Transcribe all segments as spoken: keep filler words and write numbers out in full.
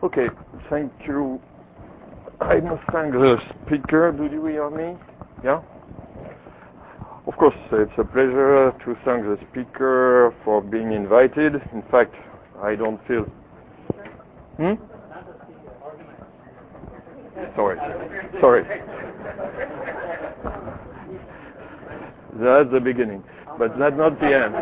Okay, thank you. I must thank the speaker. Do you hear me? Yeah? Of course, it's a pleasure to thank the speaker for being invited. In fact, I don't feel... Hmm? Sorry. Sorry. That's the beginning, but that's not the end.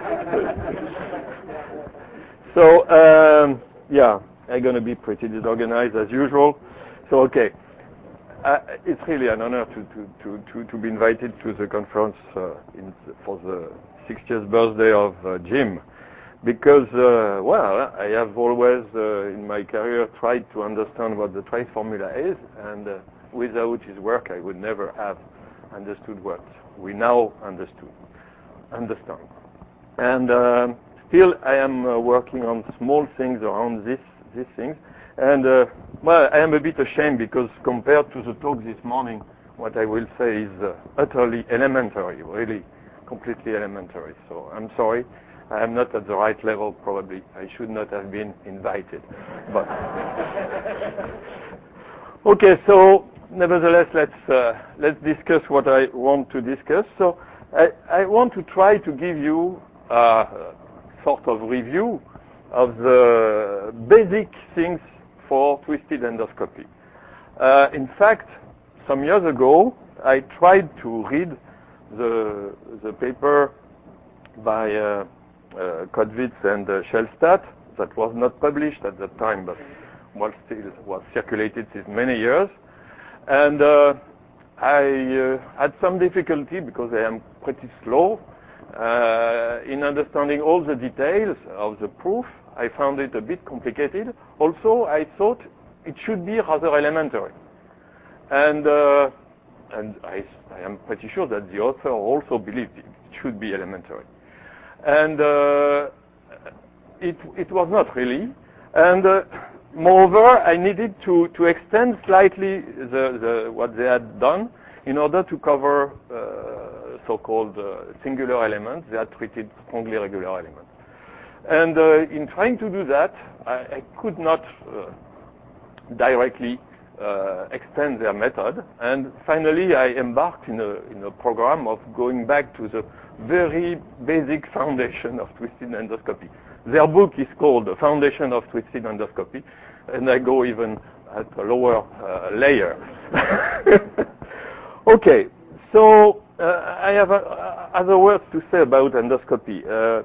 So, um, yeah, I'm going to be pretty disorganized as usual. So, okay. Uh, it's really an honor to, to, to, to, to be invited to the conference uh, in, for the sixtieth birthday of uh, Jim. Because, uh, well, I have always uh, in my career tried to understand what the trace formula is, and uh, without his work I would never have understood what we now understood, understand. And uh, still I am uh, working on small things around this, these things. And, uh, well, I am a bit ashamed because compared to the talk this morning, what I will say is uh, utterly elementary, really completely elementary. So I'm sorry. I am not at the right level, probably. I should not have been invited. But okay, so nevertheless, let's uh, let's discuss what I want to discuss. So I, I want to try to give you a sort of review of the basic things for twisted endoscopy. Uh, in fact, some years ago, I tried to read the the paper by uh, uh, Kottwitz and uh, Schellstadt that was not published at that time, but was still was circulated since many years. And uh, I uh, had some difficulty because I am pretty slow uh, in understanding all the details of the proof. I found it a bit complicated. Also, I thought it should be rather elementary. And uh, and I, I am pretty sure that the author also believed it should be elementary. And uh, it, it was not really. And uh, moreover, I needed to, to extend slightly the, the, what they had done in order to cover uh, so-called uh, singular elements. They had treated strongly regular elements. And uh, in trying to do that, I, I could not uh, directly uh, extend their method. And finally, I embarked in a, in a program of going back to the very basic foundation of twisted endoscopy. Their book is called The Foundation of Twisted Endoscopy, and I go even at a lower uh, layer. Okay, so uh, I have uh, other words to say about endoscopy. Uh,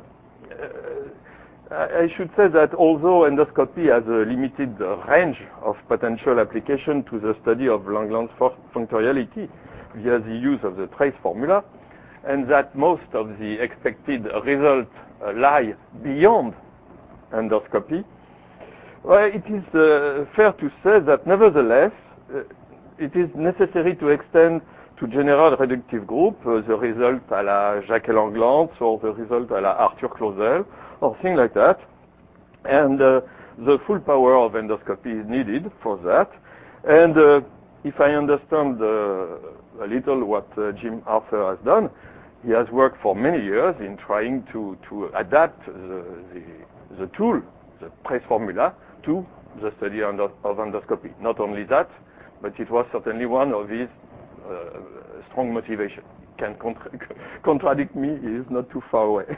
uh, I should say that although endoscopy has a limited uh, range of potential application to the study of Langland's functoriality via the use of the trace formula, and that most of the expected results uh, lie beyond endoscopy, well, it is uh, fair to say that nevertheless, uh, it is necessary to extend to general reductive group uh, the result à la Jacques Langlands or the result à la Arthur Clauzel or things like that. And uh, the full power of endoscopy is needed for that. And uh, if I understand uh, a little what uh, Jim Arthur has done, he has worked for many years in trying to, to adapt the, the, the tool, the trace formula, to the study of endoscopy. Not only that, but it was certainly one of his uh, strong motivation. He can contra contradict me, he is not too far away.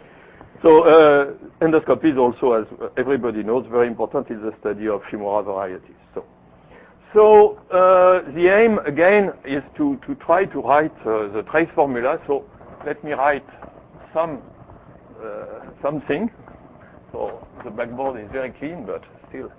So uh, endoscopy is also, as everybody knows, very important in the study of femoral varieties. So, so uh, the aim, again, is to, to try to write uh, the trace formula. So let me write some uh, something. So the blackboard is very clean, but still.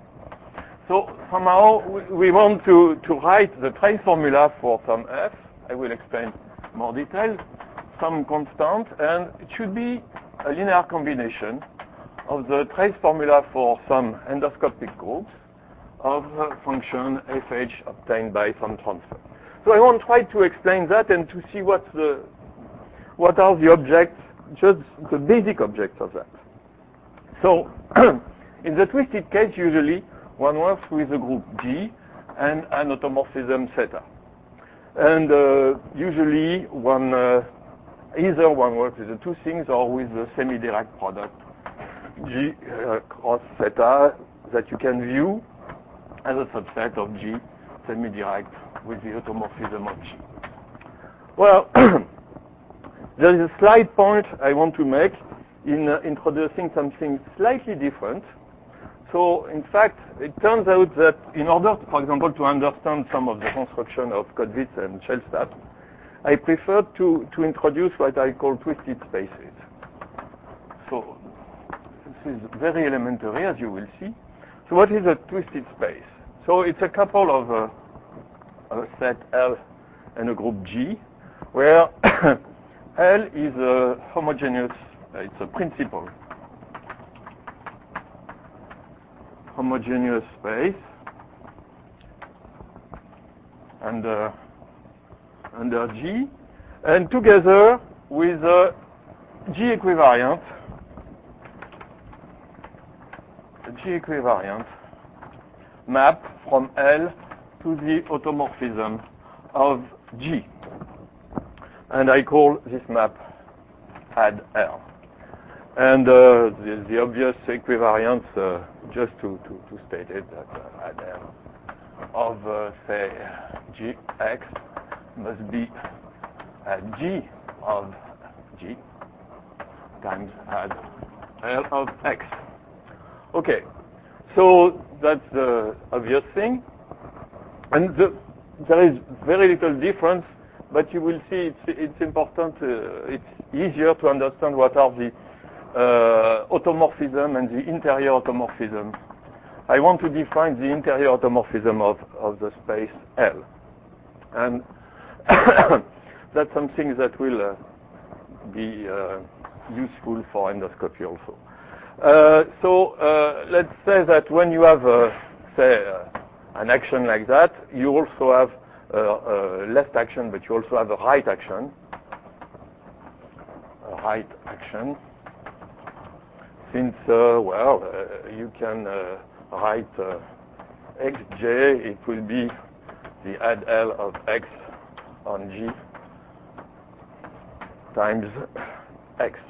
So somehow we, we want to, to write the trace formula for some f. I will explain more detail. Some constant, and it should be a linear combination of the trace formula for some endoscopic groups of uh, function fh obtained by some transfer. So I want to try to explain that and to see what's the, what are the objects, just the basic objects of that. So in the twisted case, usually one works with the group G and an automorphism theta. And uh, usually one uh, either one works with the two things or with the semi-direct product G uh, cross theta that you can view as a subset of G semi-direct with the automorphism of G. Well, there is a slight point I want to make in uh, introducing something slightly different. So, in fact, it turns out that in order, to, for example, to understand some of the construction of Kottwitz and Schellstadt, I prefer to, to introduce what I call twisted spaces. So, this is very elementary, as you will see. So, what is a twisted space? So, it's a couple of uh, a set L and a group G, where L is a homogeneous, uh, it's a principal homogeneous space under, under G, and together with a G equivariant, a G equivariant map from L to the automorphism of G. And I call this map add L. And uh, the, the obvious equivariance, uh, just to, to, to state it, that uh, add L of, uh, say, Gx must be add G of G times add L of X. Okay, so that's the obvious thing. And the, there is very little difference, but you will see it's, it's important, uh, it's easier to understand what are the uh, automorphism and the interior automorphism. I want to define the interior automorphism of, of the space L. And that's something that will uh, be uh, useful for endoscopy also. Uh, so uh, let's say that when you have, uh, say, uh, an action like that, you also have uh, uh, left action, but you also have a right action. A right action. Since, uh, well, uh, you can uh, write uh, xj, it will be the add L of x on G times x.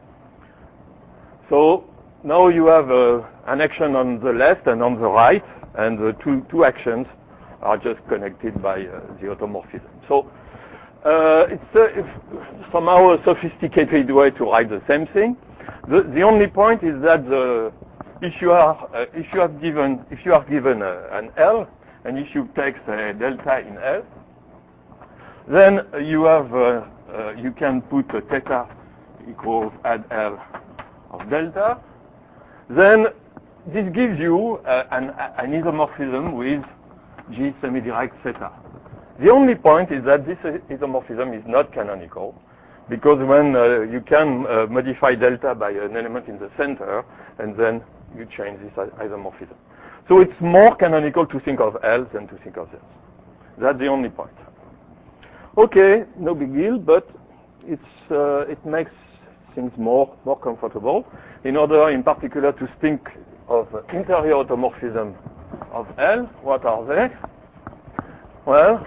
So now you have uh, an action on the left and on the right, and the two, two actions are just connected by uh, the automorphism. So uh, it's, uh, it's somehow a sophisticated way to write the same thing. The, the only point is that the, if you are uh, if you have given if you are given uh, an L, and if you take say delta in L, then you have uh, uh, you can put a theta equals add L of delta. Then this gives you uh, an, an isomorphism with G semi-direct theta. The only point is that this isomorphism is not canonical, because when uh, you can uh, modify delta by an element in the center, and then you change this isomorphism. So it's more canonical to think of L than to think of this. That's the only point. Okay, no big deal, but it's uh, it makes things more more comfortable. In order, in particular, to think of interior automorphism of L, what are they? Well,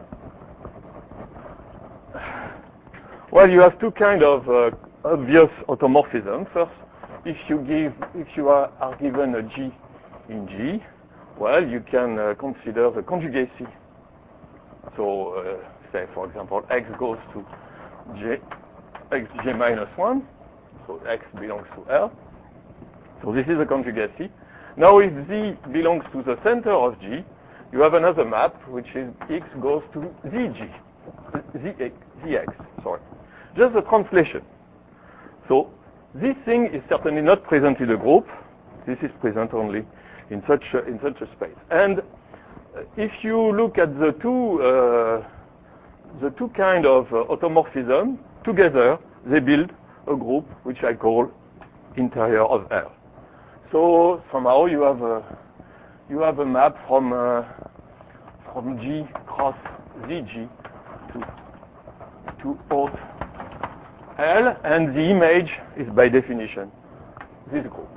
well, you have two kind of uh, obvious automorphism. First, if you give, if you are, are given a G in G, well, you can uh, consider the conjugacy. So, uh, say, for example, X goes to J, Xj minus one, so X belongs to L. So this is a conjugacy. Now, if Z belongs to the center of G, you have another map, which is X goes to Zg, Z, Zx, sorry. Just a translation. So this thing is certainly not present in a group. This is present only in such a, in such a space. And if you look at the two uh, the two kind of uh, automorphism together, they build a group which I call interior of L. So somehow you have a you have a map from uh, from G cross Zg to to auth L, and the image is by definition this group.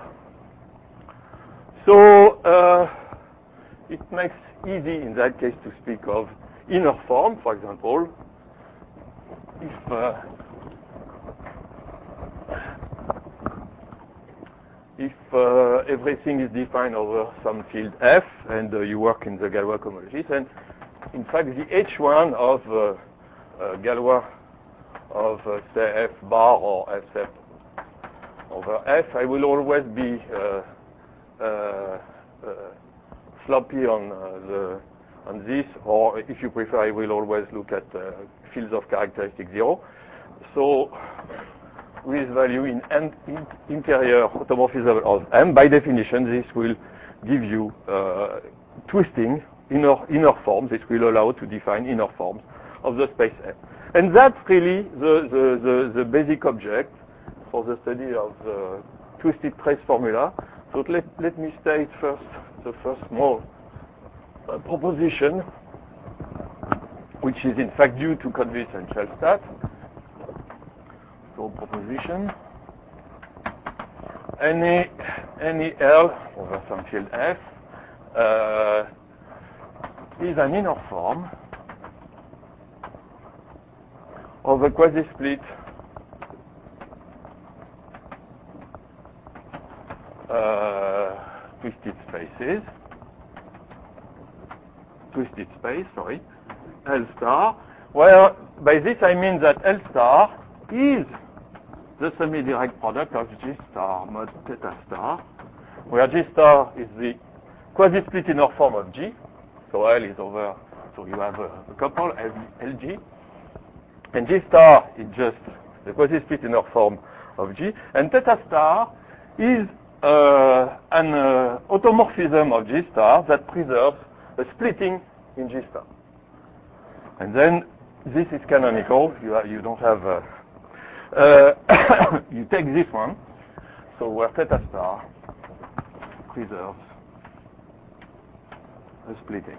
So uh, it makes easy in that case to speak of inner form, for example. If uh, if uh, everything is defined over some field F, and uh, you work in the Galois cohomology, then in fact the H one of uh, uh, Galois of uh, say F bar or F set over F, I will always be uh, uh, uh, sloppy on uh, the on this, or if you prefer, I will always look at uh, fields of characteristic zero. So with value in, in, in interior automorphism of M, by definition, this will give you uh, twisting inner inner forms. It will allow to define inner forms of the space M. And that's really the, the, the, the basic object for the study of the twisted trace formula. So let, let me state first the first small uh, proposition, which is in fact due to Conwitz and Shellstadt. So proposition, any, any L over some field F uh, is an inner form of a quasi-split uh, twisted spaces, twisted space, sorry, L star, where by this I mean that L star is the semi-direct product of G star mod theta star, where G star is the quasi-split inner form of G, so L is over, so you have a, a couple, L G, and G star is just the quasi-split inner form of G, and theta star is uh, an uh, automorphism of G star that preserves a splitting in G star. And then this is canonical. You, are, you don't have, uh, uh, you take this one, so where theta star preserves a splitting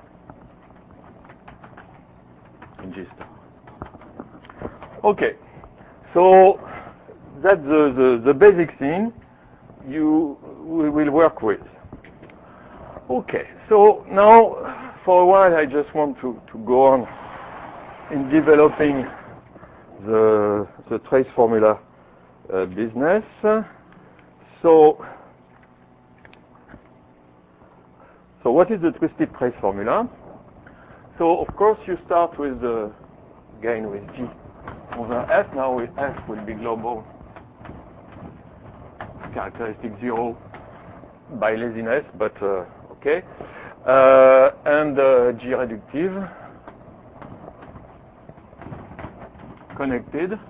in G star. Okay, so that's the, the, the basic thing you we will work with. Okay, so now for a while I just want to, to go on in developing the, the trace formula uh, business. So, so what is the twisted trace formula? So of course you start with the, again with G over F. Now with F will be global characteristic zero by laziness, but uh, okay. Uh, and uh, G reductive connected.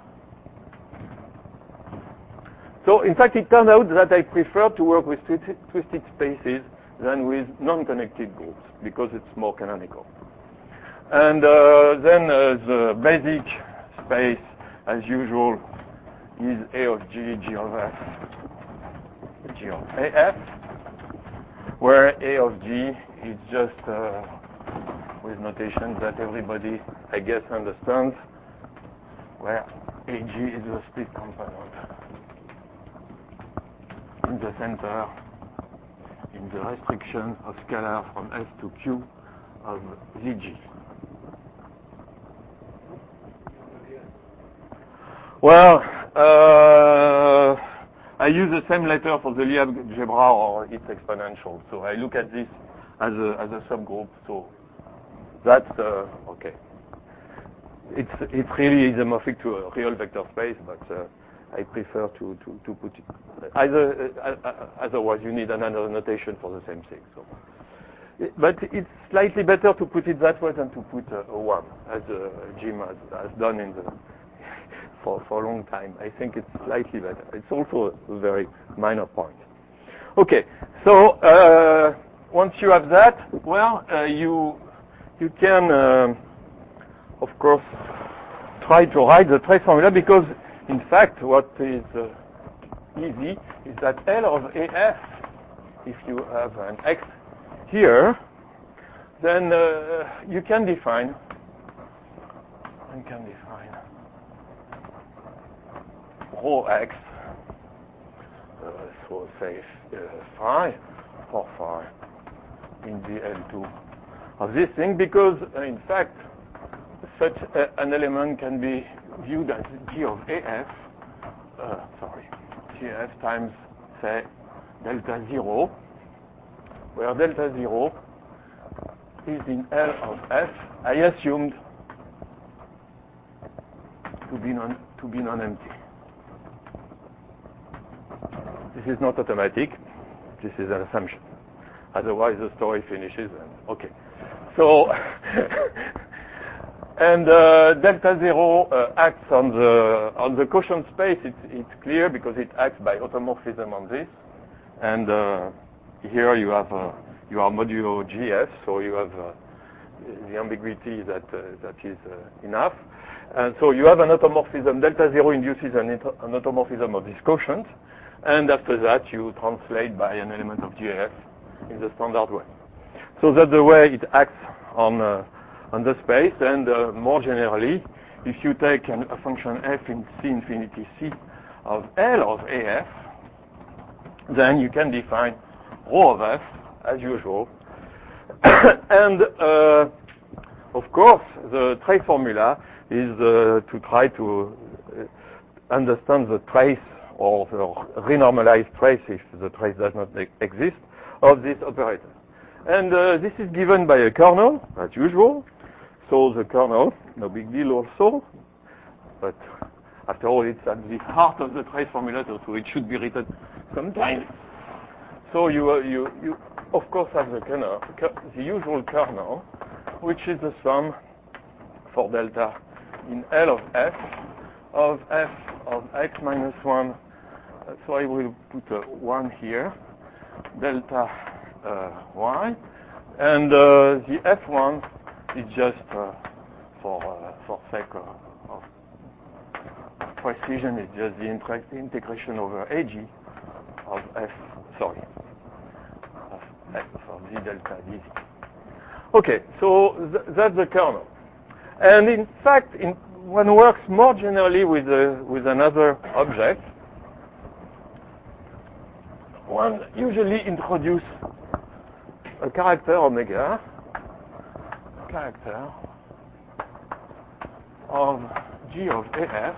So in fact it turned out that I prefer to work with twisted, twisted spaces than with non-connected groups because it's more canonical. And uh, then uh, the basic space, as usual, is A of G, G of F, G of A F, where A of G is just uh, with notation that everybody, I guess, understands, where A G is the split component in the center in the restriction of scalar from S to Q of Z G. Well, uh, I use the same letter for the Lie algebra or its exponential. So I look at this as a, as a subgroup. So that's uh, okay. It's it's really isomorphic to a real vector space, but uh, I prefer to, to, to put it either. Uh, uh, otherwise, you need another notation for the same thing. So, but it's slightly better to put it that way than to put a, a one, as uh, Jim has, has done in the. For, for a long time. I think it's slightly better. It's also a very minor point. Okay, so uh, once you have that, well, uh, you you can, uh, of course, try to write the trace formula because, in fact, what is uh, easy is that L of A F, if you have an X here, then uh, you can define, you can define rho X, uh, so say uh, phi, for phi in the L two of this thing, because uh, in fact such uh, an element can be viewed as G of A F, uh, sorry, G F times say delta zero, where delta zero is in L of F, I assumed to be non to be non-empty. This is not automatic. This is an assumption. Otherwise, the story finishes. And, okay. So, and uh, delta zero uh, acts on the on the quotient space. It's it's clear because it acts by automorphism on this. And uh, here you have uh, you are modulo G F, so you have uh, the ambiguity that uh, that is uh, enough. And so you have an automorphism. Delta zero induces an, an automorphism of this quotient. And after that, you translate by an element of G F in the standard way. So that's the way it acts on uh, on the space. And uh, more generally, if you take an, a function f in C infinity C of L of A F, then you can define rho of f as usual. And uh, of course, the trace formula is uh, to try to uh, understand the trace or the renormalized trace, if the trace does not exist, of this operator. And uh, this is given by a kernel, as usual. So the kernel, no big deal also, but after all, it's at the heart of the trace formula, so it should be written sometimes. So you, uh, you, you of course, have the kernel, the usual kernel, which is the sum for delta in L of f of f of x minus one. So I will put a one here, delta uh, y, and uh, the f one is just uh, for uh, for sake of, of precision, it's just the inter integration over ag of f, sorry, of f of z delta dz. Okay, so th that's the kernel, and in fact, in, one works more generally with a, with another object. One usually introduce a character omega, a character of G of A F,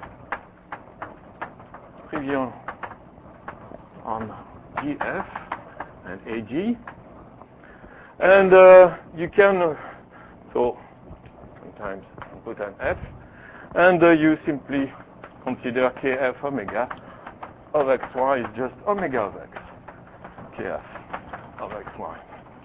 trivial on G F and A G, and uh, you can, uh, so sometimes put an F, and uh, you simply consider K F omega of xy is just omega of x, kf of xy.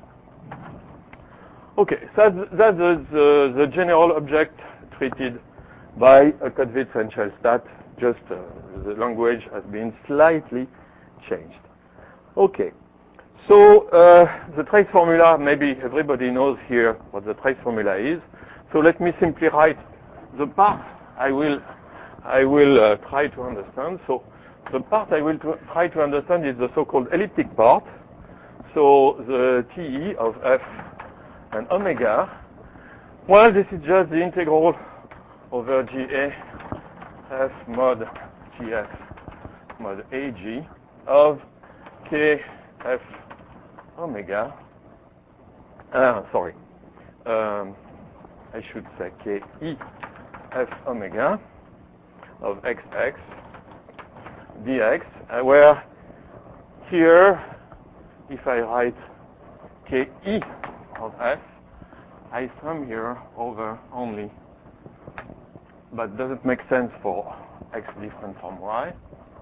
Okay, so that's the, the, the general object treated by a Kottwitz-Wenchelstat, just uh, the language has been slightly changed. Okay, so uh, the trace formula, maybe everybody knows here what the trace formula is. So let me simply write the part I will, I will uh, try to understand. So the part I will try to understand is the so-called elliptic part. So the T E of f and omega, well, this is just the integral over G A f mod G F mod A G of K f omega, uh, sorry, um, I should say K E f omega of xx dx, uh, where here, if I write K E of f, I sum here over only, but doesn't make sense for x different from y,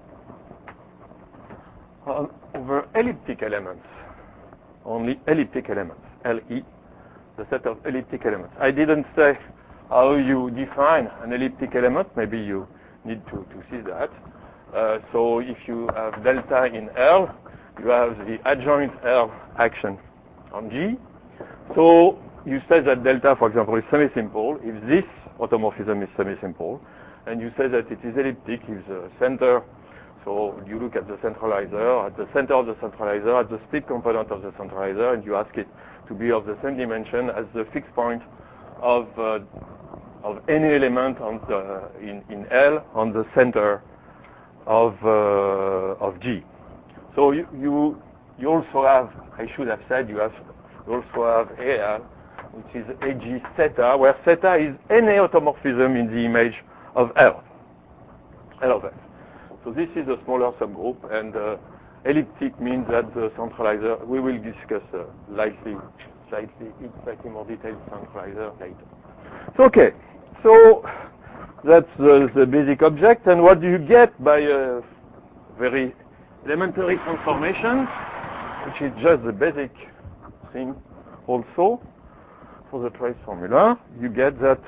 uh, over elliptic elements, only elliptic elements, L E, the set of elliptic elements. I didn't say how you define an elliptic element, maybe you need to, to see that. Uh, so if you have delta in L, you have the adjoint L action on G. So you say that delta, for example, is semi-simple if this automorphism is semi-simple, and you say that it is elliptic if the center, so you look at the centralizer, at the center of the centralizer, at the split component of the centralizer, and you ask it to be of the same dimension as the fixed point of uh, of any element on the, in, in L on the center of uh, of G. So you, you you also have, I should have said, you have you also have A L, which is A G theta, where theta is any automorphism in the image of L, L of F. So this is a smaller subgroup, and uh, elliptic means that the centralizer, we will discuss uh, slightly, slightly, slightly more detailed centralizer later. So, okay, so that's uh, the basic object, and what do you get by a very elementary transformation, which is just the basic thing also for the trace formula? You get that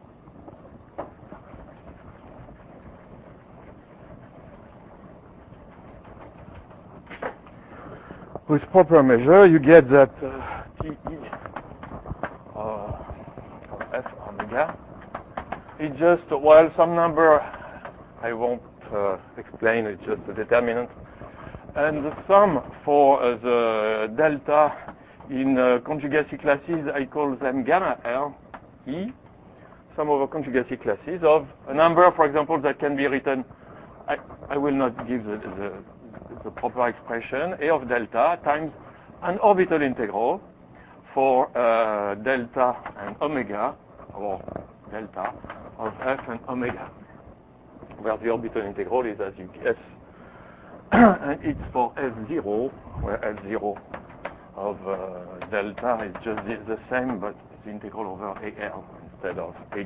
with proper measure, you get that uh, T E uh, of F omega is just, well, some number I won't uh, explain, it's just a determinant. And the sum for uh, the delta in uh, conjugacy classes, I call them gamma L, E, sum over conjugacy classes of a number, for example, that can be written, I, I will not give the, the the proper expression, A of delta times an orbital integral for uh, delta and omega, or delta of F and omega, where the orbital integral is, as you guess, and it's for F zero, where F zero of uh, delta is just the, the same, but the integral over A L instead of H.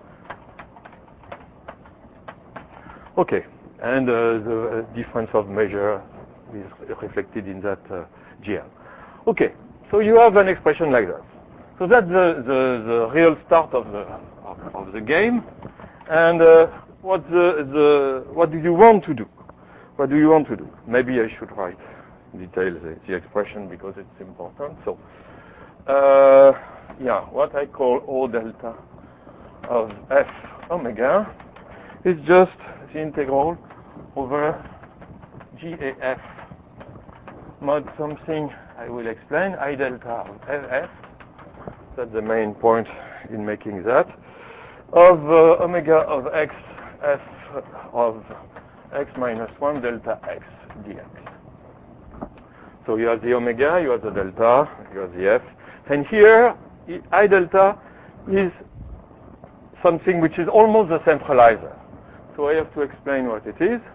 Okay. And uh, the difference of measure is reflected in that uh, G L. Okay, so you have an expression like that. So that's the, the, the real start of the of, of the game. And uh, what the, the what do you want to do? What do you want to do? Maybe I should write in detail the, the expression because it's important. So uh, yeah, what I call O delta of F omega is just the integral over G A F mod something I will explain, I delta of F F, that's the main point in making that, of uh, omega of X F of X minus one delta X dx. So you have the omega, you have the delta, you have the F, and here I delta is something which is almost a centralizer. So I have to explain what it is.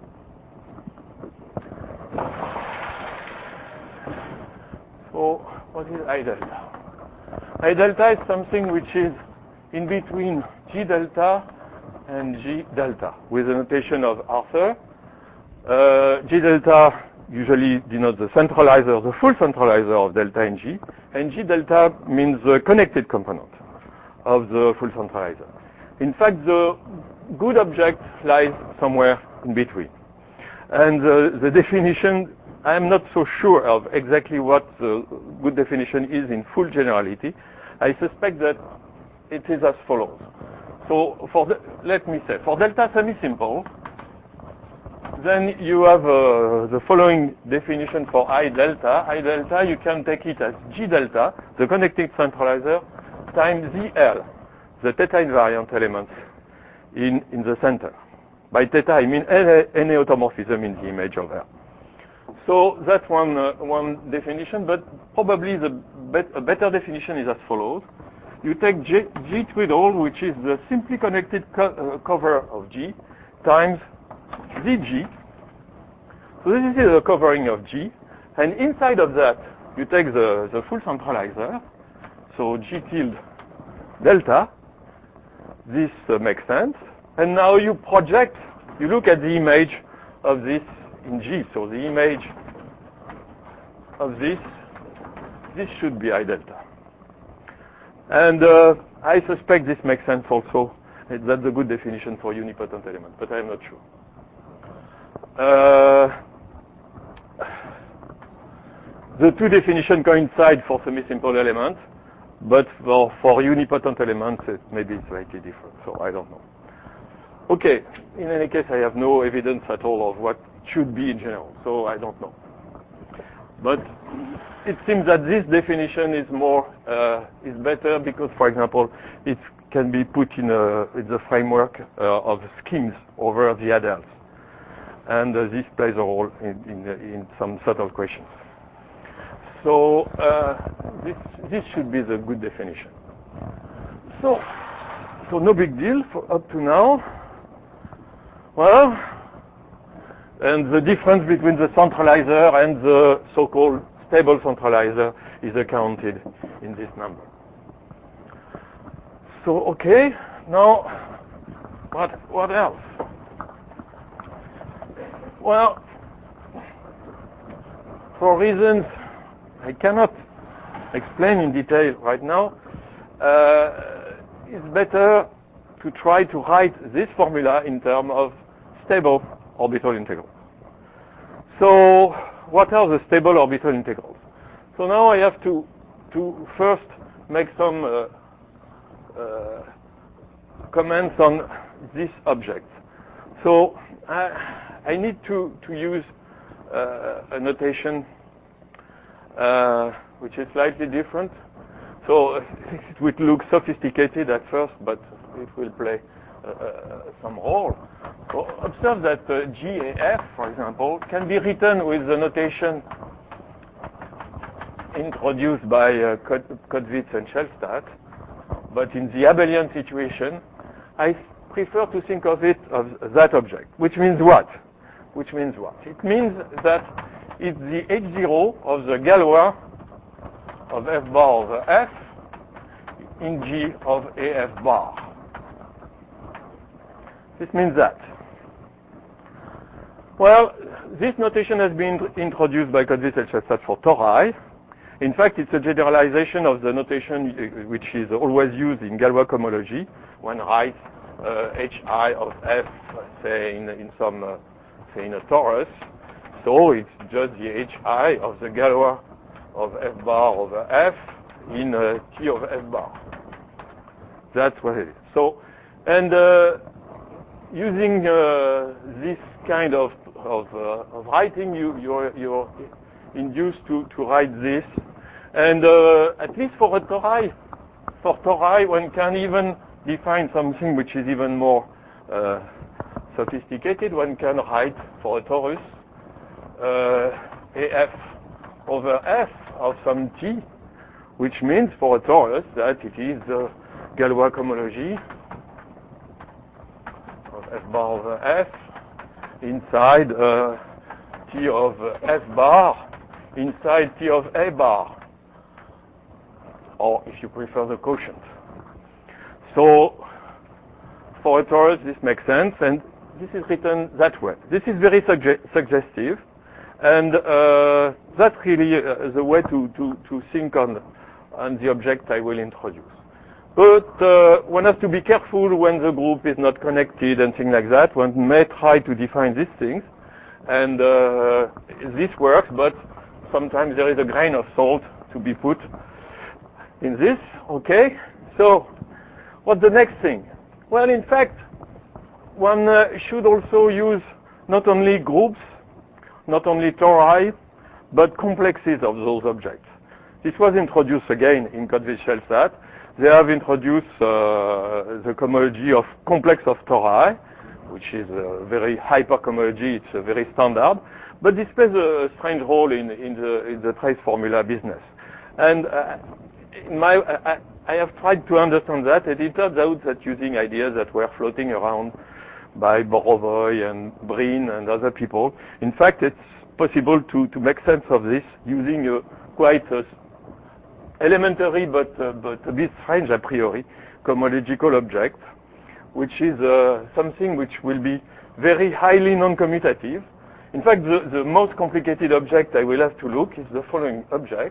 So what is I delta? I delta is something which is in between G delta and G delta with the notation of Arthur. Uh, G delta usually denotes the centralizer, the full centralizer of delta and G, and G delta means the connected component of the full centralizer. In fact, the good object lies somewhere in between. And uh, the definition, I am not so sure of exactly what the good definition is in full generality. I suspect that it is as follows. So for the, let me say, for delta semi-simple, then you have uh, the following definition for I delta. I delta, you can take it as G delta, the connected centralizer, times Z L, the theta invariant elements in, in the center. By theta, I mean any automorphism in the image of R. So that's one, uh, one definition, but probably the bet a better definition is as follows. You take G, G twiddle, which is the simply connected co uh, cover of G, times Z G. So this is the covering of G, and inside of that, you take the, the full centralizer, so G tilde delta. This uh, makes sense. And now you project, you look at the image of this in G. So the image of this, this should be I delta. And uh, I suspect this makes sense also. That's a good definition for unipotent element, but I'm not sure. Uh, the two definitions coincide for semi-simple elements, but for, for unipotent elements, it may be slightly different, so I don't know. Okay, in any case, I have no evidence at all of what it should be in general, so I don't know. But it seems that this definition is more, uh, is better because, for example, it can be put in, a, in the framework uh, of schemes over the adults. And uh, this plays a role in, in, in some sort of questions. So uh, this, this should be the good definition. So, so no big deal for up to now. Well, And the difference between the centralizer and the so-called stable centralizer is accounted in this number. So, okay, now, what, what else? Well, for reasons I cannot explain in detail right now, uh, it's better to try to write this formula in terms of stable orbital integrals. So, what are the stable orbital integrals? So now I have to, to first make some uh, uh, comments on this object. So I, I need to, to use uh, a notation uh, which is slightly different. So it will look sophisticated at first, but it will play uh, uh, some role. So observe that uh, G A F, for example, can be written with the notation introduced by uh, Kottwitz and Schellstadt, but in the abelian situation, I prefer to think of it as that object, which means what? Which means what? It means that it's the H zero of the Galois of F bar over F in G of A F bar. This means that. Well, this notation has been introduced by Kottwitz and Schellstadt for tori. In fact, it's a generalization of the notation which is always used in Galois cohomology. One writes uh, Hi of F, say in, in some, uh, say in a torus. So it's just the Hi of the Galois of F bar over F in uh, T of F bar. That's what it is. So, and uh, using uh, this kind of of, uh, of writing, you, you're, you're induced to, to write this. And uh, at least for a tori, for tori, one can even define something which is even more uh, sophisticated. One can write for a torus uh, A F over F of some T, which means for a torus that it is the Galois cohomology of F bar over F inside uh, T of F bar inside T of A bar, or if you prefer the quotient. So for a torus this makes sense, and this is written that way. This is very sugge suggestive, and uh, that's really uh, the way to, to, to think on, on the object I will introduce. But uh, one has to be careful when the group is not connected and things like that. One may try to define these things, and uh, this works, but sometimes there is a grain of salt to be put in this. Okay, so what's the next thing? Well, in fact, one uh, should also use not only groups, not only tori, but complexes of those objects. This was introduced again in Kottwitz-Schellstadt. They have introduced uh, the cohomology of complex of tori, which is a very hypercohomology. It's a very standard, but this plays a strange role in, in, the, in the trace formula business. And uh, in my, I, I have tried to understand that, and it turns out that using ideas that were floating around by Borovoy and Breen and other people, in fact, it's possible to, to make sense of this using a quite a elementary but, uh, but a bit strange a priori cohomological object, which is uh, something which will be very highly non-commutative. In fact, the, the most complicated object I will have to look is the following object.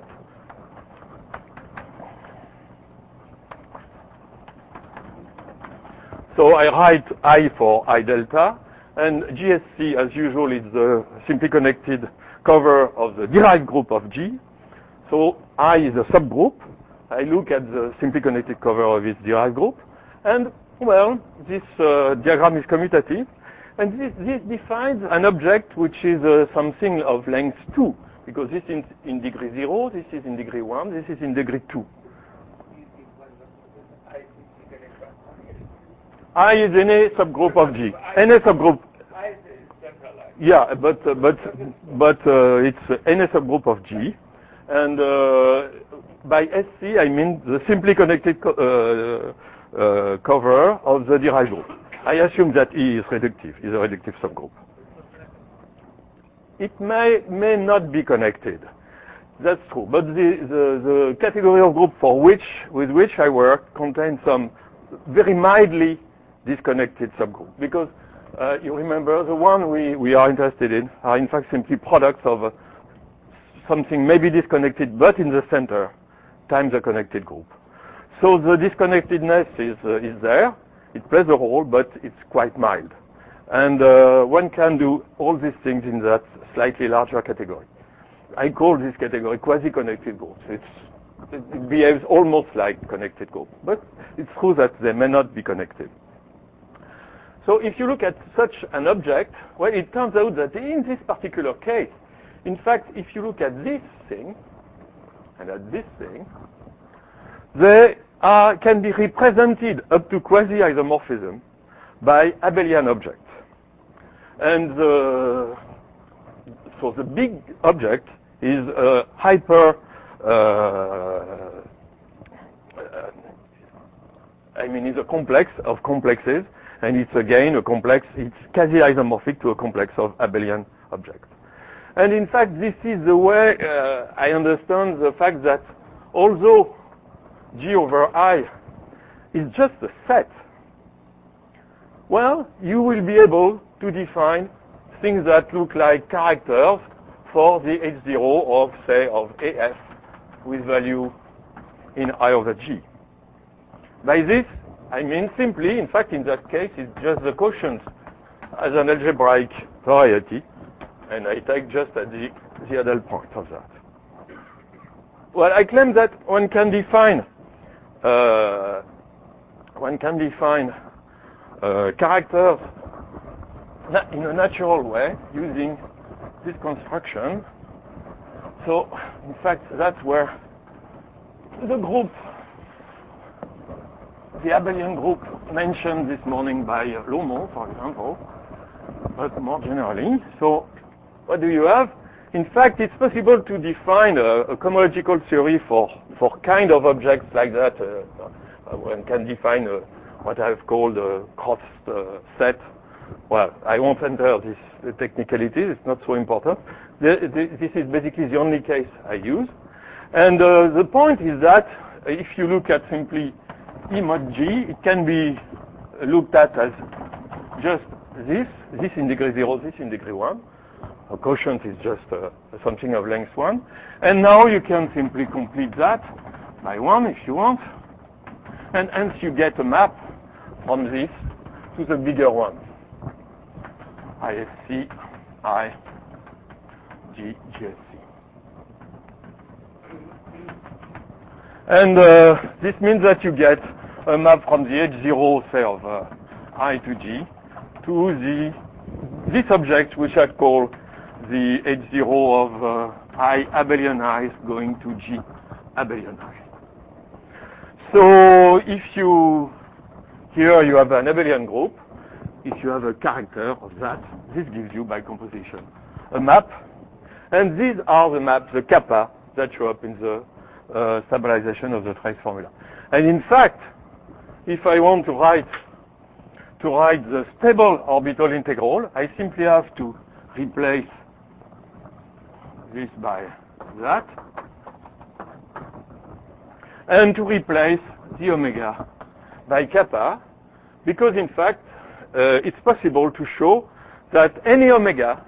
So I write I for I delta, and G S C, as usual, is the simply connected cover of the derived group of G. So I is a subgroup. I look at the simply connected cover of its derived group, and well, this uh, diagram is commutative, and this, this defines an object which is uh, something of length two, because this is in degree zero, this is in degree one, this is in degree two. I is any subgroup of G. Any subgroup. Yeah, but uh, but but uh, it's any subgroup of G. And uh, by S C, I mean the simply connected co uh, uh, cover of the derived group. I assume that E is reductive, is a reductive subgroup. it may, may not be connected. That's true. But the, the, the category of group for which, with which I work contains some very mildly disconnected subgroup. Because uh, you remember the one we, we are interested in are in fact simply products of uh, something maybe disconnected but in the center times a connected group. So the disconnectedness is, uh, is there. It plays a role, but it's quite mild. And uh, one can do all these things in that slightly larger category. I call this category quasi-connected groups. It's, it behaves almost like connected group, but it's true that they may not be connected. So if you look at such an object, well, it turns out that in this particular case, in fact, if you look at this thing and at this thing, they are, can be represented up to quasi-isomorphism by abelian objects. And the, so the big object is a hyper, uh, uh, I mean, it's a complex of complexes, and it's again a complex, it's quasi-isomorphic to a complex of abelian objects. And in fact, this is the way uh, I understand the fact that although G over I is just a set, well, you will be able to define things that look like characters for the H zero of, say, of A F with value in I over G. By this, I mean simply, in fact, in that case, it's just the quotient as an algebraic variety, and I take just at the, the other point of that. Well, I claim that one can define uh, one can define uh, characters in a natural way using this construction. So, in fact, that's where the group, the abelian group mentioned this morning by Lomont, for example, but more generally. So, what do you have? In fact, it's possible to define a, a cohomological theory for, for kind of objects like that. Uh, one can define a, what I've called a cross uh, set. Well, I won't enter this the technicalities, it's not so important. The, the, this is basically the only case I use. And uh, the point is that if you look at simply E mod G, it can be looked at as just this, this in degree zero, this in degree one. A quotient is just uh, something of length one. And now you can simply complete that by one if you want. And hence you get a map from this to the bigger one. I S C, I, G, G S C. And uh, this means that you get a map from the H zero, say, of uh, I to G, to the this object, which I call the H zero of uh, I abelian I going to G abelian I. So if you, here you have an abelian group, if you have a character of that, this gives you, by composition, a map. And these are the maps, the kappa, that show up in the uh, stabilization of the trace formula. And in fact, if I want to write to write the stable orbital integral, I simply have to replace this by that, and to replace the omega by kappa, because in fact, uh, it's possible to show that any omega,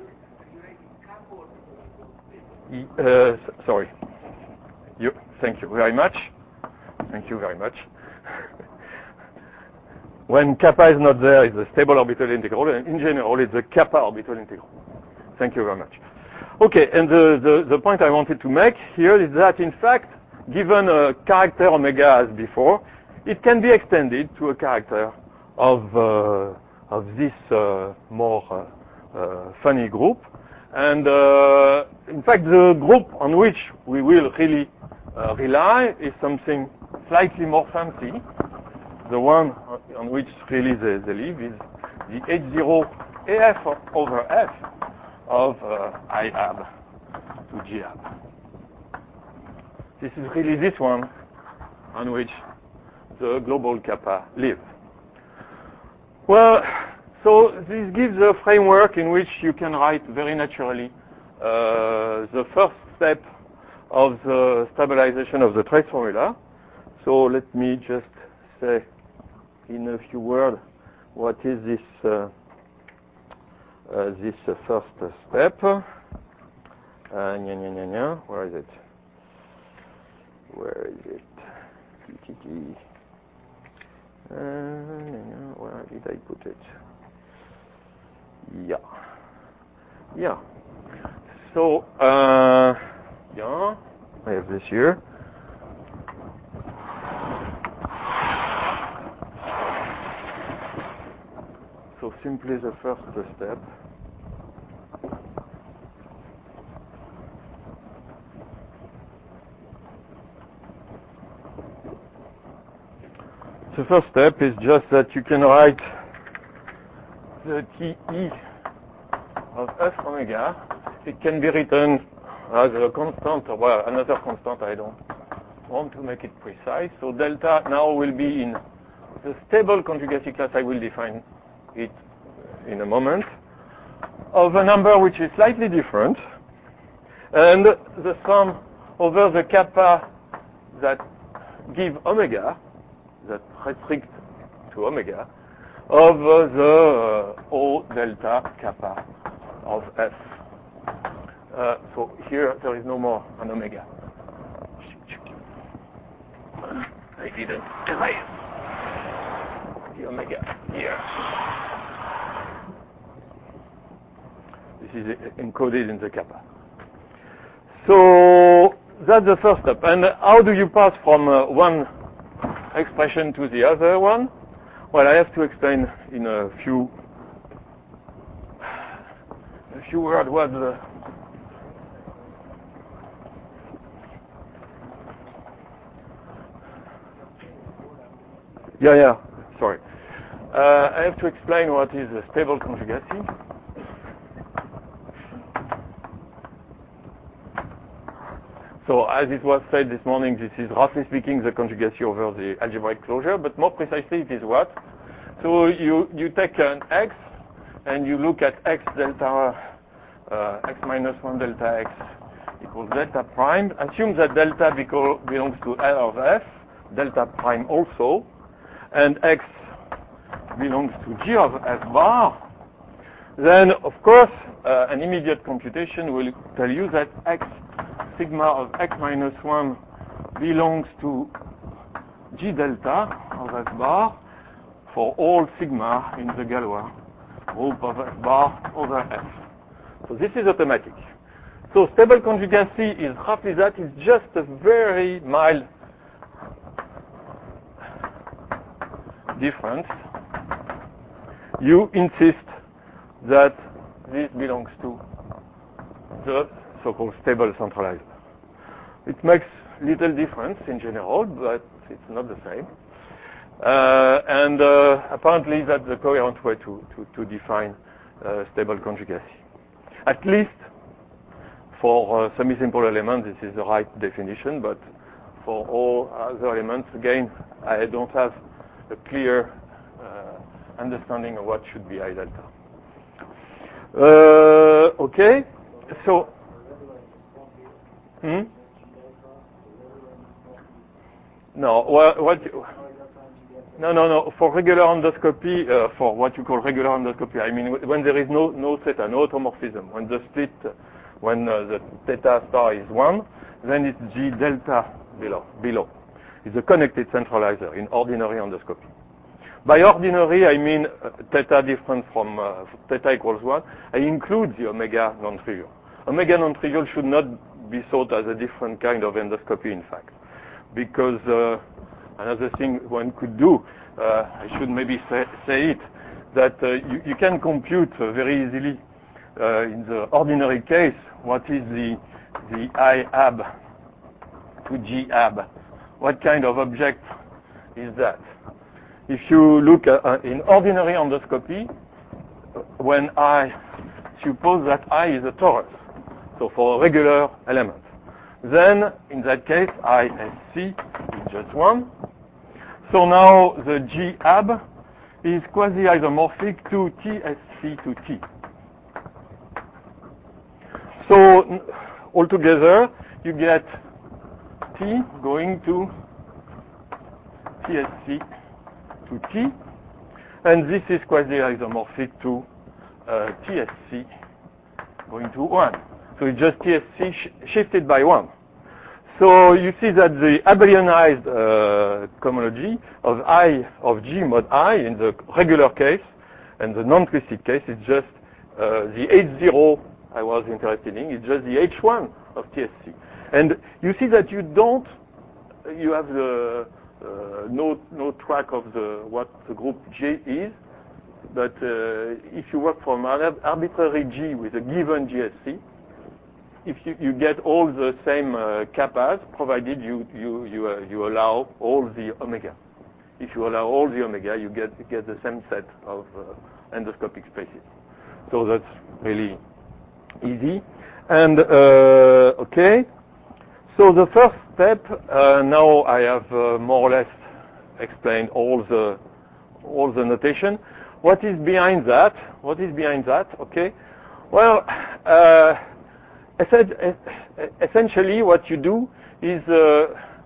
uh, sorry, you, thank you very much, thank you very much. When kappa is not there, it's a stable orbital integral, and in general, it's a kappa orbital integral. Thank you very much. Okay, and the, the, the point I wanted to make here is that, in fact, given a character omega as before, it can be extended to a character of, uh, of this uh, more uh, uh, funny group. And, uh, in fact, the group on which we will really uh, rely is something slightly more fancy. The one on which really they, they live is the H zero A F over F of uh, I ab to G ab. This is really this one on which the global kappa live. Well, so this gives a framework in which you can write very naturally uh, the first step of the stabilization of the trace formula. So let me just say in a few words what is this uh, uh, this uh, first uh, step. Uh, nya, nya, nya, nya. Where is it? Where is it? Uh, where did I put it? Yeah. Yeah. So, uh, yeah, I have this here. So simply the first step. The first step is just that you can write the T E of F omega. It can be written as a constant, or well, another constant. I don't want to make it precise. So delta now will be in the stable conjugacy class. I will define it in a moment, of a number which is slightly different, and the sum over the kappa that give omega, that restrict to omega, of uh, the uh, O delta kappa of F. Uh, so here there is no more an omega. I didn't erase the omega here. This is encoded in the kappa. So that's the first step. And how do you pass from uh, one expression to the other one? Well, I have to explain in a few a few words what the yeah yeah sorry uh, I have to explain what is a stable conjugacy. So as it was said this morning, this is roughly speaking the conjugacy over the algebraic closure, but more precisely it is what? So you, you take an x and you look at x delta, uh, x minus one delta x equals delta prime. Assume that delta belongs to L of F, delta prime also, and x belongs to G of F bar. Then, of course, uh, an immediate computation will tell you that x sigma of x minus one belongs to G delta of F bar for all sigma in the Galois group of F bar over F. So this is automatic. So stable conjugacy is roughly that. It's just a very mild difference. You insist that this belongs to the so-called stable centralizer. It makes little difference in general, but it's not the same. Uh, and uh, apparently that's the coherent way to, to, to define uh, stable conjugacy. At least for uh, semi-simple elements, this is the right definition, but for all other elements, again, I don't have a clear uh, understanding of what should be I delta. Uh, okay, so Hmm? No, what, what you, no, no, no. For regular endoscopy, uh, for what you call regular endoscopy, I mean when there is no no theta, no automorphism, when the split, when uh, the theta star is one, then it's G delta below. Below, it's a connected centralizer in ordinary endoscopy. By ordinary, I mean uh, theta different from uh, theta equals one. I include the omega non-trivial. Omega non-trivial should not be thought as a different kind of endoscopy, in fact, because uh, another thing one could do, uh, I should maybe say, say it, that uh, you, you can compute uh, very easily uh, in the ordinary case what is the the I ab to G ab. What kind of object is that? If you look at, uh, in ordinary endoscopy, when I suppose that I is a torus, so for a regular element, then in that case I S C is just one. So now the G ab is quasi-isomorphic to T S C to T. So altogether, you get T going to T S C to T, and this is quasi-isomorphic to uh, T S C going to one. So it's just T S C sh shifted by one. So you see that the abelionized uh, cohomology of I of G mod I in the regular case and the non-twisted case is just uh, the H zero I was interested in. It's just the H one of T S C. And you see that you don't, you have the uh, no no track of the what the group G is, but uh, if you work from an arbitrary G with a given G S C, if you, you get all the same uh, kappas, provided you you you, uh, you allow all the omega. If you allow all the omega, you get you get the same set of uh, endoscopic spaces. So that's really easy. And uh, okay, so the first step. Uh, now I have uh, more or less explained all the all the notation. What is behind that? What is behind that? Okay. Well. Uh, Essentially, what you do is, uh,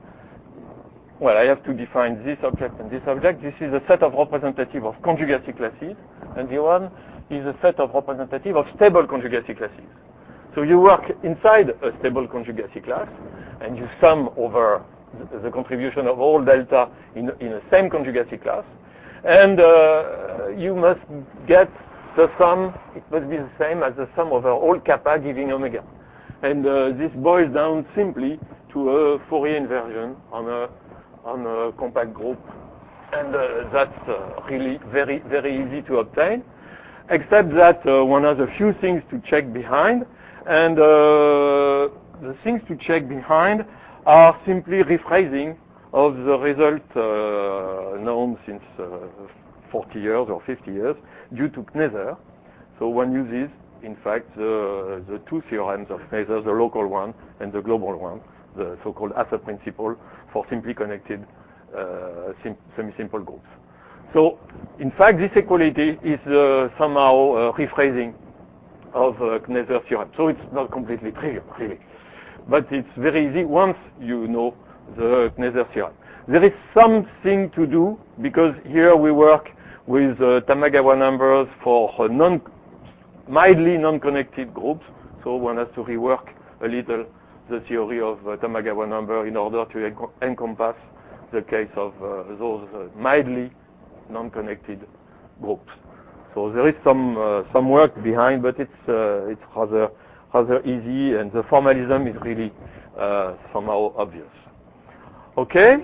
well, I have to define this object and this object. This is a set of representative of conjugacy classes, and the one is a set of representative of stable conjugacy classes. So you work inside a stable conjugacy class, and you sum over the, the contribution of all delta in, in a same conjugacy class, and uh, you must get the sum, it must be the same as the sum over all kappa giving omega. And uh, this boils down simply to a Fourier inversion on a, on a compact group. And uh, that's uh, really very, very easy to obtain, except that uh, one has a few things to check behind. And uh, the things to check behind are simply rephrasing of the result uh, known since uh, forty years or fifty years due to Kneser. So one uses, in fact, the, the two theorems of Kneser, the local one and the global one, the so-called Hasse principle for simply connected uh, sim semi-simple groups. So, in fact, this equality is uh, somehow uh, rephrasing of uh, Kneser theorem. So it's not completely trivial, really. But it's very easy once you know the Kneser theorem. There is something to do, because here we work with uh, Tamagawa numbers for uh, non mildly non-connected groups, so one has to rework a little the theory of uh, Tamagawa number in order to en encompass the case of uh, those uh, mildly non-connected groups. So there is some uh, some work behind, but it's uh, it's rather rather easy, and the formalism is really uh, somehow obvious. Okay.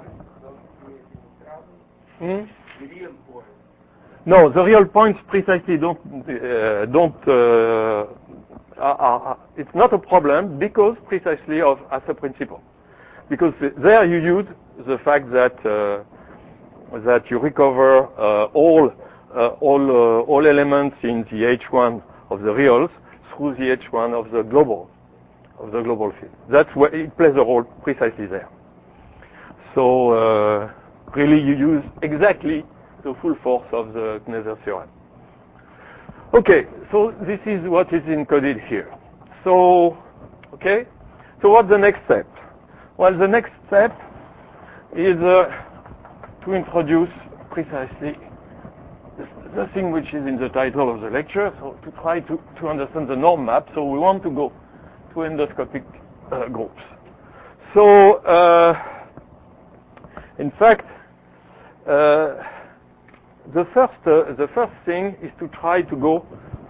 Hmm? No, the real points precisely don't uh, don't. Uh, are, are, it's not a problem because precisely of Hasse principle, because there you use the fact that uh, that you recover uh, all uh, all uh, all elements in the H one of the reals through the H one of the global of the global field. That's where it plays a role precisely there. So uh, really, you use exactly the full force of the Kneser theorem. Okay, so this is what is encoded here. So, okay, so what's the next step? Well, the next step is uh, to introduce precisely the, the thing which is in the title of the lecture, so to try to, to understand the norm map. So we want to go to endoscopic uh, groups. So, uh, in fact, uh, The first, uh, the first thing is to try to go,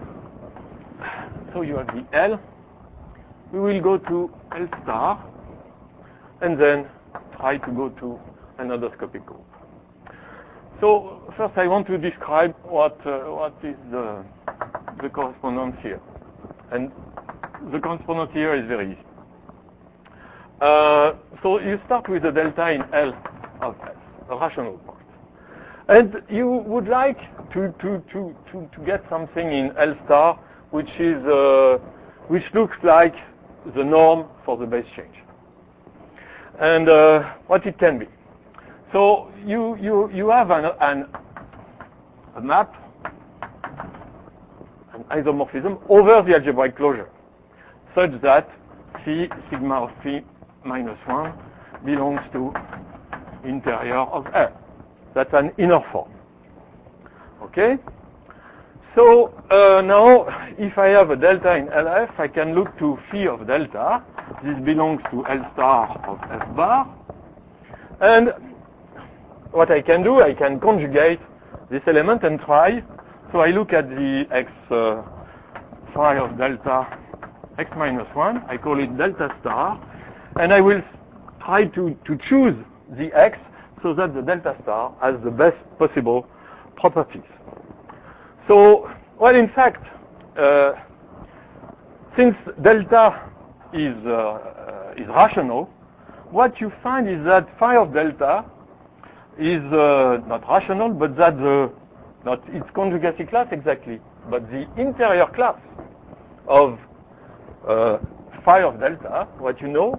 so you have the L, we will go to L star, and then try to go to an endoscopic group. So first I want to describe what, uh, what is the, the correspondence here. And the correspondence here is very easy. Uh, so you start with a delta in L of S, a rational point. And you would like to, to, to, to, to get something in L star which is uh, which looks like the norm for the base change. And uh, what it can be. So you you you have an, an a map, an isomorphism over the algebraic closure. such that phi sigma of phi minus one belongs to interior of F. That's an inner form. Okay? So uh, now, if I have a delta in L F, I can look to phi of delta. This belongs to L star of F bar. And what I can do, I can conjugate this element and try. So I look at the x uh, phi of delta x minus one. I call it delta star. And I will try to, to choose the x so that the delta star has the best possible properties. So, well, in fact, uh, since delta is, uh, uh, is rational, what you find is that phi of delta is uh, not rational, but that the, not its conjugacy class exactly, but the interior class of uh, phi of delta, what you know,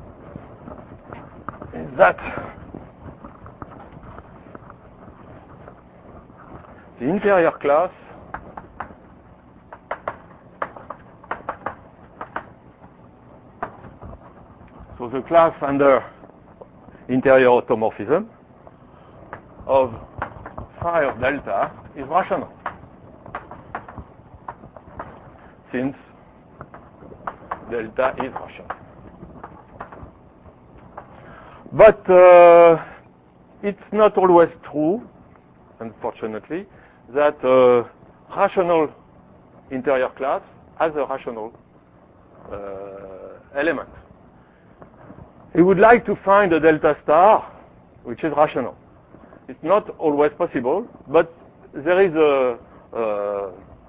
is that the interior class so the class under interior automorphism of phi of delta is rational, since delta is rational. But uh, it's not always true, unfortunately, that uh, rational interior class has a rational uh, element. We would like to find a delta star which is rational. It's not always possible, but there is a, a,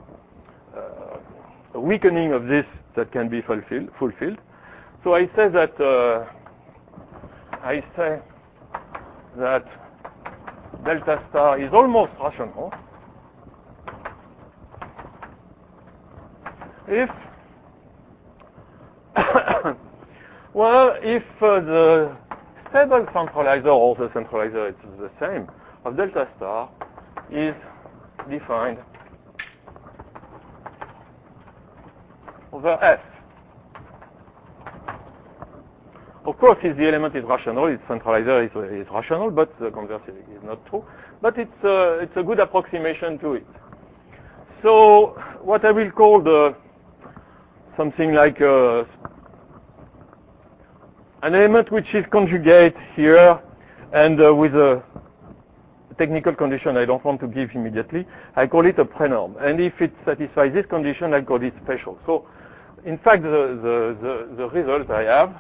a weakening of this that can be fulfilled. fulfilled. So I say that uh, I say that delta star is almost rational if well, if uh, the stable centralizer or the centralizer is the same of delta star is defined over F. Of course, if the element is rational, its centralizer is, is rational, but the converse is not true. But it's, uh, it's a good approximation to it. So what I will call the something like uh, an element which is conjugate here and uh, with a technical condition I don't want to give immediately, I call it a prenorm. And if it satisfies this condition, I call it special. So in fact, the, the, the, the result I have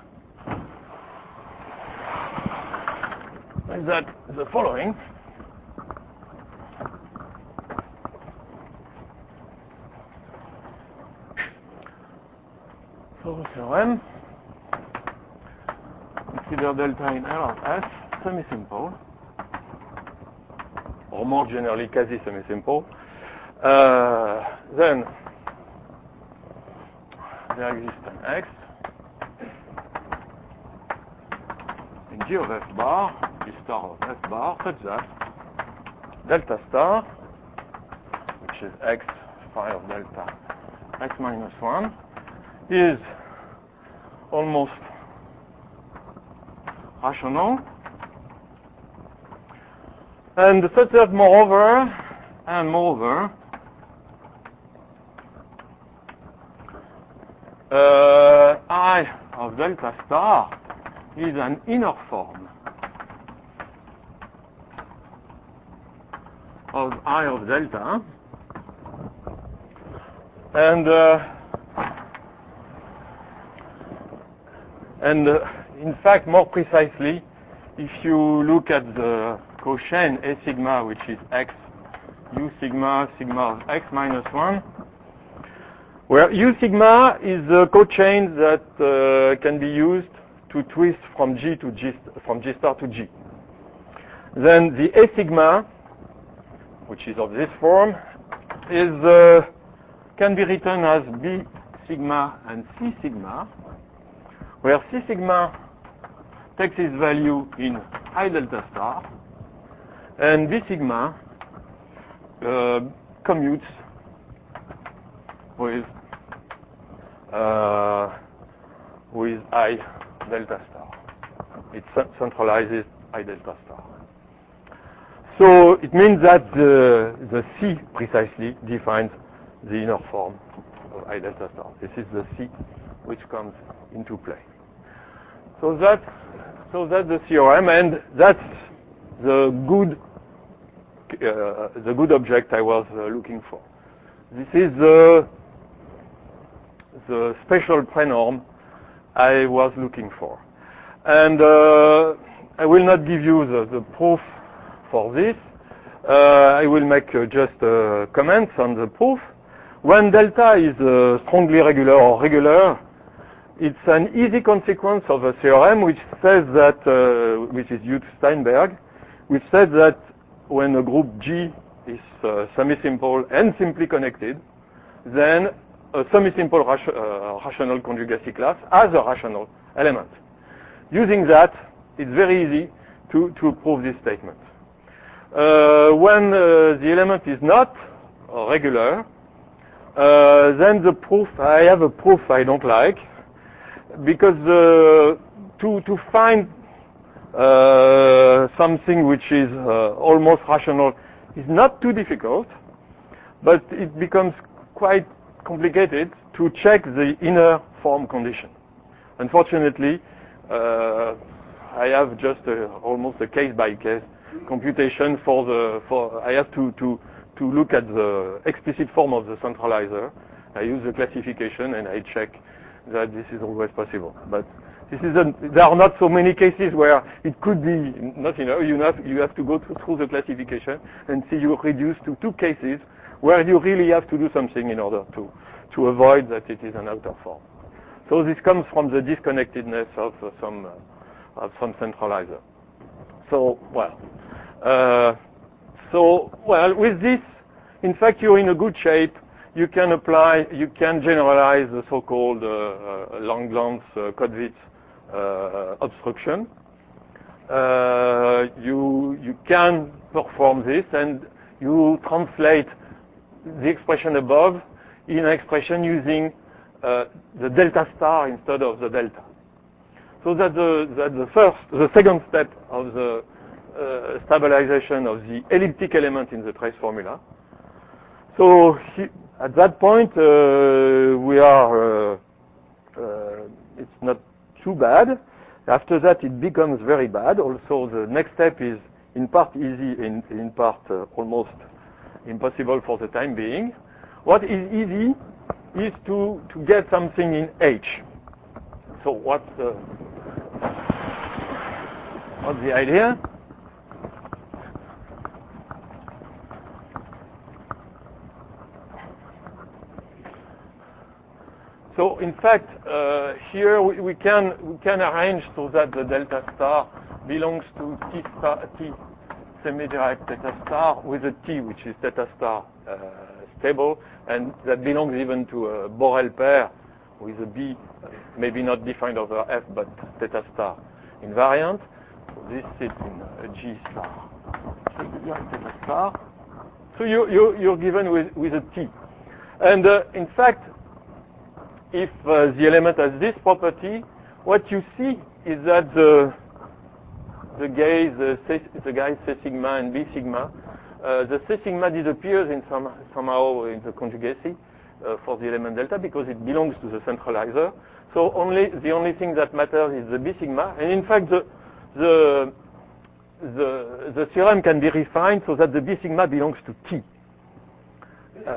is that the following. So theorem, consider delta in L of S semi-simple, or more generally quasi-semi-simple. Uh, then there exists an X in G of F bar, G star of F bar, such that delta star, which is X phi of delta X minus one, is almost rational, and such that moreover, and moreover, uh, I of delta star is an inner form of I of delta, and uh, and uh, in fact, more precisely, if you look at the cochain A sigma, which is X U sigma sigma of X minus one, where U sigma is a cochain that uh, can be used to twist from G to G, from G star to G. Then the A sigma, which is of this form, is uh, can be written as B sigma and C sigma, where C sigma takes its value in I delta star, and B sigma uh, commutes with uh, with I delta star. It centralizes I delta star. So it means that the, the C precisely defines the inner form of I delta star. This is the C which comes into play. So that's, so that's the theorem, and that's the good, uh, the good object I was uh, looking for. This is the, the special prenorm I was looking for. And uh, I will not give you the, the proof for this. Uh, I will make uh, just uh, comments on the proof. When delta is uh, strongly regular or regular, it's an easy consequence of a theorem which says that, uh, which is due to Steinberg, which says that when a group G is uh, semisimple and simply connected, then a semisimple ration, uh, rational conjugacy class has a rational element. Using that, it's very easy to, to prove this statement. Uh, when uh, the element is not uh, regular, uh, then the proof, I have a proof I don't like, because uh, to, to find uh, something which is uh, almost rational is not too difficult, but it becomes quite complicated to check the inner form condition. Unfortunately, uh, I have just a, almost a case-by-case computation for the, for, I have to, to, to look at the explicit form of the centralizer. I use the classification and I check that this is always possible. But this isn't, there are not so many cases where it could be not enough. You have, you have to go through, through the classification and see you reduce to two cases where you really have to do something in order to, to avoid that it is an outer form. So this comes from the disconnectedness of uh, some, uh, of some centralizer. So, well, uh, so, well, with this, in fact, you're in a good shape. You can apply, you can generalize the so-called uh, uh, Langlands uh, Kottwitz uh, obstruction. Uh, you, you can perform this, and you translate the expression above in an expression using uh, the delta star instead of the delta. So that the, that the first, the second step of the uh, stabilization of the elliptic element in the trace formula. So he, at that point, uh, we are, uh, uh, it's not too bad. After that, it becomes very bad. Also, the next step is in part easy, in, in part uh, almost impossible for the time being. What is easy is to, to get something in H. So what's the, what's the idea? So in fact, uh, here we, we can we can arrange so that the delta star belongs to T star T semi-Dirac theta star with a T which is theta star uh, stable, and that belongs even to a Borel pair with a B, uh, maybe not defined over F, but theta star invariant. So this sits in a G star, theta star. So you, you you're given with with a T, and uh, in fact, if uh, the element has this property, what you see is that the the guys, the, the guys C sigma and B sigma, uh, the C sigma disappears in some, somehow in the conjugacy uh, for the element delta because it belongs to the centralizer. So only the only thing that matters is the B sigma, and in fact the the the, the theorem can be refined so that the B sigma belongs to T. Uh,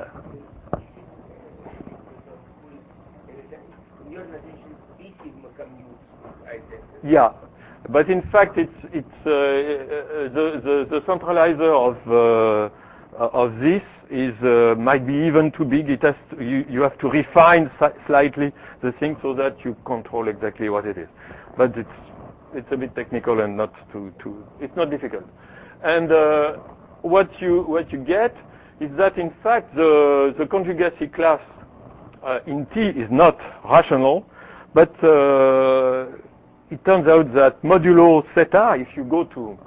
Yeah, but in fact, it's it's uh, the, the the centralizer of uh, of this is uh, might be even too big. It has to, you you have to refine slightly the thing so that you control exactly what it is. But it's it's a bit technical and not too too. It's not difficult. And uh, what you what you get is that in fact the the conjugacy class uh, in T is not rational, but uh, it turns out that modulo theta, if you go to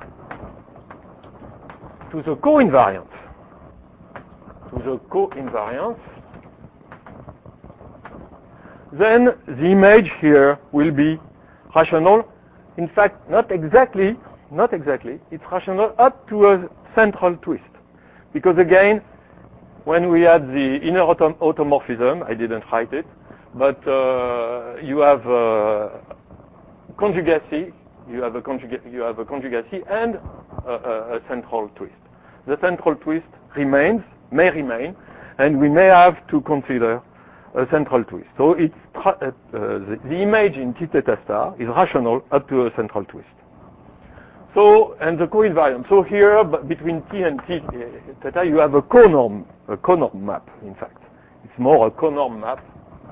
to the co-invariant, to the co-invariance, then the image here will be rational. In fact, not exactly, not exactly. It's rational up to a central twist. Because again, when we had the inner autom automorphism, I didn't write it, but uh, you have uh, conjugacy, you have a, conjuga you have a conjugacy and a, a, a central twist. The central twist remains, may remain, and we may have to consider a central twist. So it's uh, uh, the, the image in T theta star is rational up to a central twist. So, and the co-invariant. So here, between T and T theta, you have a conorm, a conorm map, in fact. It's more a conorm map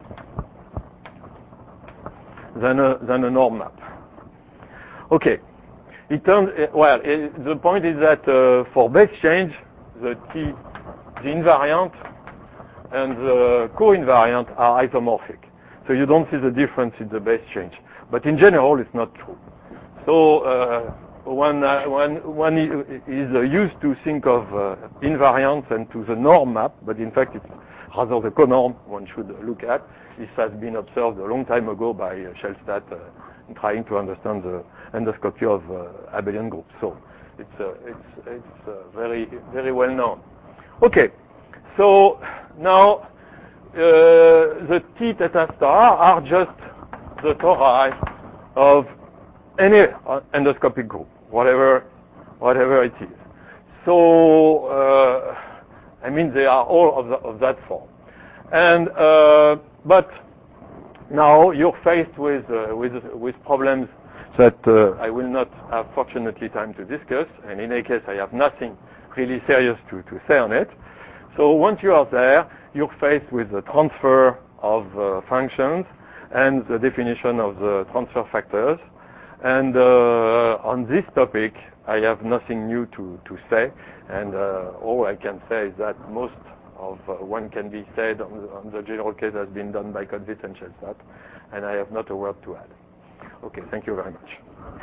than a, than a norm map. Okay. It turns, well, it, the point is that uh, for base change, the T, the invariant and the co-invariant are isomorphic. So you don't see the difference in the base change. But in general, it's not true. So uh, one, uh, one, one is uh, used to think of uh, invariance and to the norm map, but in fact, it's rather the conorm one should look at. This has been observed a long time ago by uh, Schellstadt uh, in trying to understand the endoscopy of uh, abelian groups. So it's, uh, it's, it's uh, very, very well known. Okay. So now uh, the T theta star are just the tori of any endoscopic group, whatever, whatever it is. So uh, I mean they are all of, the, of that form. And uh, but now you're faced with uh, with with problems that uh, I will not have fortunately time to discuss, and in any case I have nothing really serious to, to say on it. So once you are there, you're faced with the transfer of uh, functions and the definition of the transfer factors. And uh, on this topic, I have nothing new to, to say. And uh, all I can say is that most of uh, what can be said on the, on the general case has been done by Kottwitz and Schellstadt, and I have not a word to add. Okay, thank you very much.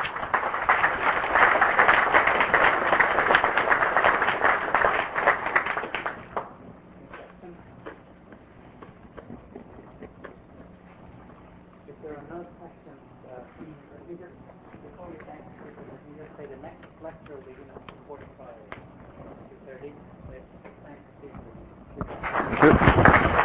Say the next lecture will begin at two forty-five, two thirty. Thanks, Steve. Thank you.